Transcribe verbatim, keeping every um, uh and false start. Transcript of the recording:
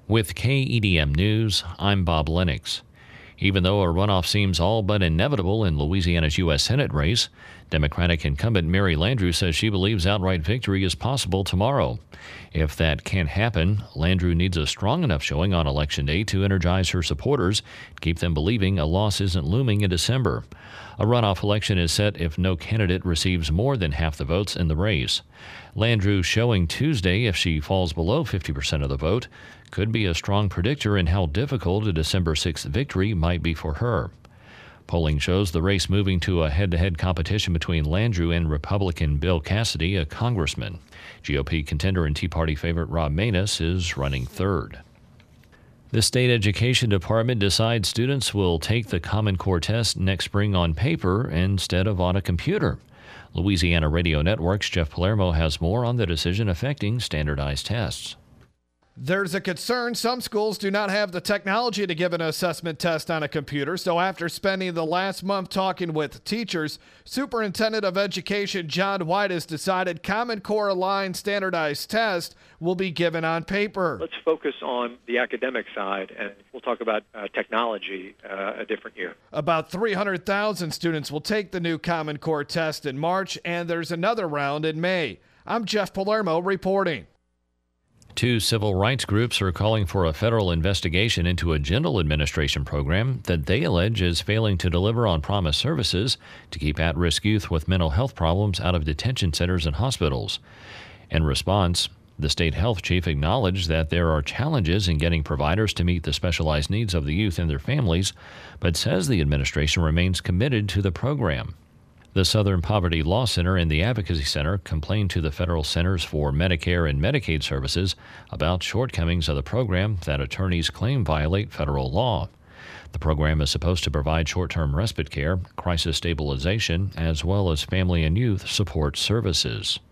With K E D M News, I'm Bob Lennox. Even though a runoff seems all but inevitable in Louisiana's U S Senate race, Democratic incumbent Mary Landrieu says she believes outright victory is possible tomorrow. If that can't happen, Landrieu needs a strong enough showing on Election Day to energize her supporters, keep them believing a loss isn't looming in December. A runoff election is set if no candidate receives more than half the votes in the race. Landrieu showing Tuesday, if she falls below fifty percent of the vote, could be a strong predictor in how difficult a December sixth victory might be for her. Polling shows the race moving to a head-to-head competition between Landrieu and Republican Bill Cassidy, a congressman. G O P contender and Tea Party favorite Rob Maness is running third. The state education department decides students will take the Common Core test next spring on paper instead of on a computer. Louisiana Radio Network's Jeff Palermo has more on the decision affecting standardized tests. There's a concern some schools do not have the technology to give an assessment test on a computer, so after spending the last month talking with teachers, Superintendent of Education John White has decided Common Core aligned standardized tests will be given on paper. Let's focus on the academic side, and we'll talk about uh, technology uh, a different year. About three hundred thousand students will take the new Common Core test in March, and there's another round in May. I'm Jeff Palermo reporting. Two civil rights groups are calling for a federal investigation into a General Administration program that they allege is failing to deliver on promised services to keep at-risk youth with mental health problems out of detention centers and hospitals. In response, the state health chief acknowledged that there are challenges in getting providers to meet the specialized needs of the youth and their families, but says the administration remains committed to the program. The Southern Poverty Law Center and the Advocacy Center complained to the Federal Centers for Medicare and Medicaid Services about shortcomings of the program that attorneys claim violate federal law. The program is supposed to provide short-term respite care, crisis stabilization, as well as family and youth support services.